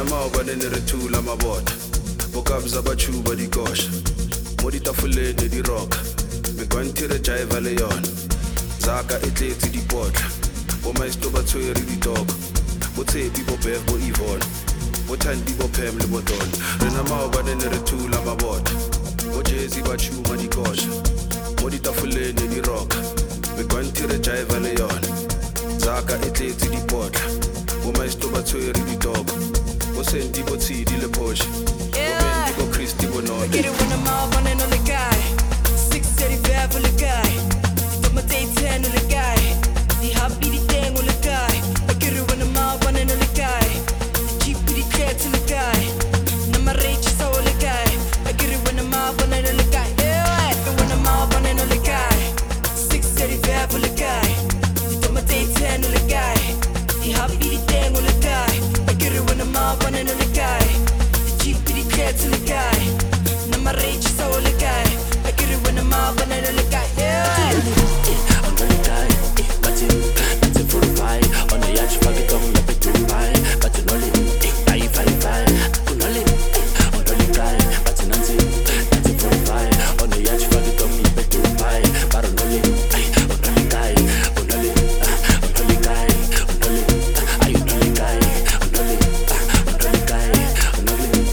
na maobane ne re thula mabota bokabza bachuba dikosha mo ditafoleng di rock megwanti re jive le yona zaka e tletse dipotla bo maesto ba tshwere ditoko bo tshepi bo bev bo Yvonne bo thandi bo Pam le bo Don re na maobane ne re thula mabota bo Jezi ba chuma dikosha mo ditafoleng di rock megwanti re jive le yona zaka e tletse dipotla bo maesto ba tshwere ditoko bo senti bo tshidi le Porsche bo Christy bo Nod get it when I'm out running on the guy 635 on the guy got my day 10 on the guy the happy the thing on the guy I get it when I'm out running on the guy the Jeep the cat on the guy na my rage is all the guy I get it when I'm out running on the guy yeah when I'm out running on the guy 635 on the guy got my day 10 on the guy the happy the thing on the guy I get it when I'm out running on the guy Jeep the cat to the guy. Now my rage is all the guy. I get it when I'm out, but I don't look guy. Yeah. I'm gonna die. But it's a full fight. On the yacht, fuck it, don't let it do fine. But you know it. I fight. You know it. On the guy. But you know it. That's a full fight. On the yacht, fuck it, don't let it do fine. But on the guy. On the guy. On the guy. On the guy. On the guy. On the guy. On the guy.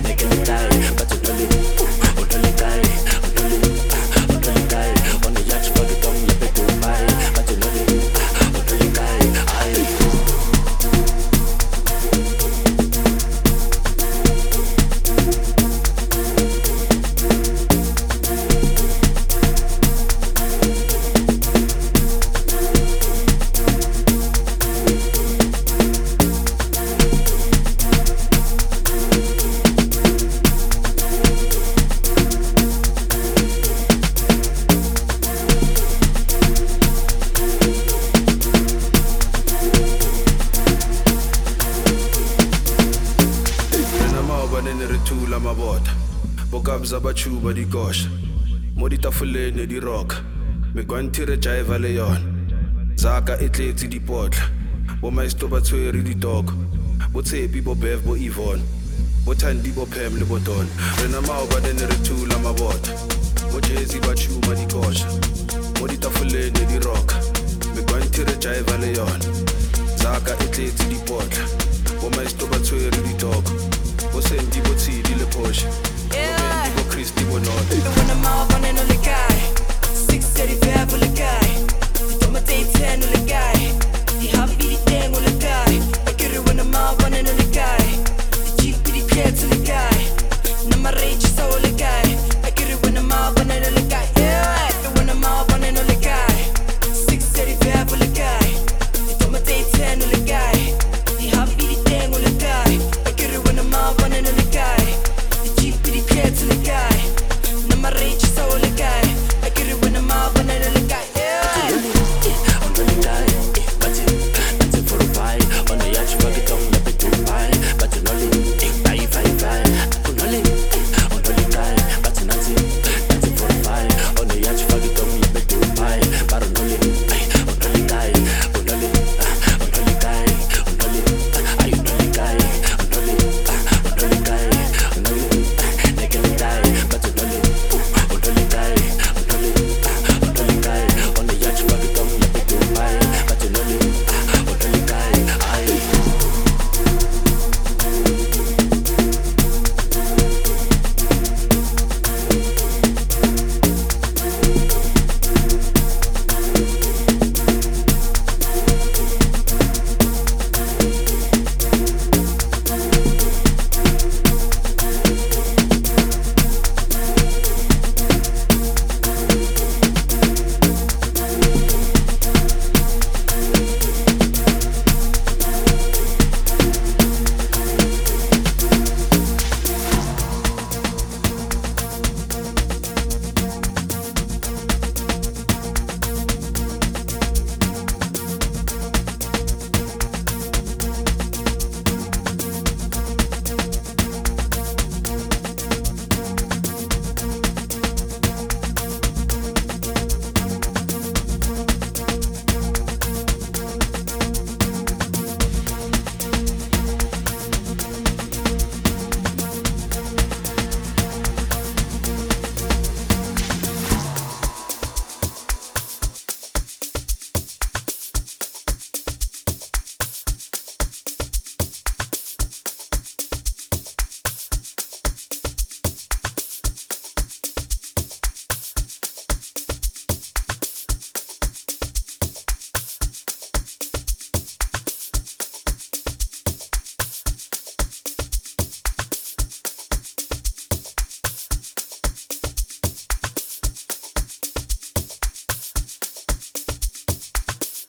bokabza bachuba dikosha mo ditafoleng di rock megwanti re jive le yona zaka e tletse dipotla bo maesto ba tshwere ditoko bo tshepi bo bev bo Yvonne bo thandi bo Pam le bo Don re na maobane ne re thula mabota bo Jezi ba chuma dikosha mo ditafoleng di rock megwanti re jive le yona zaka e tletse dipotla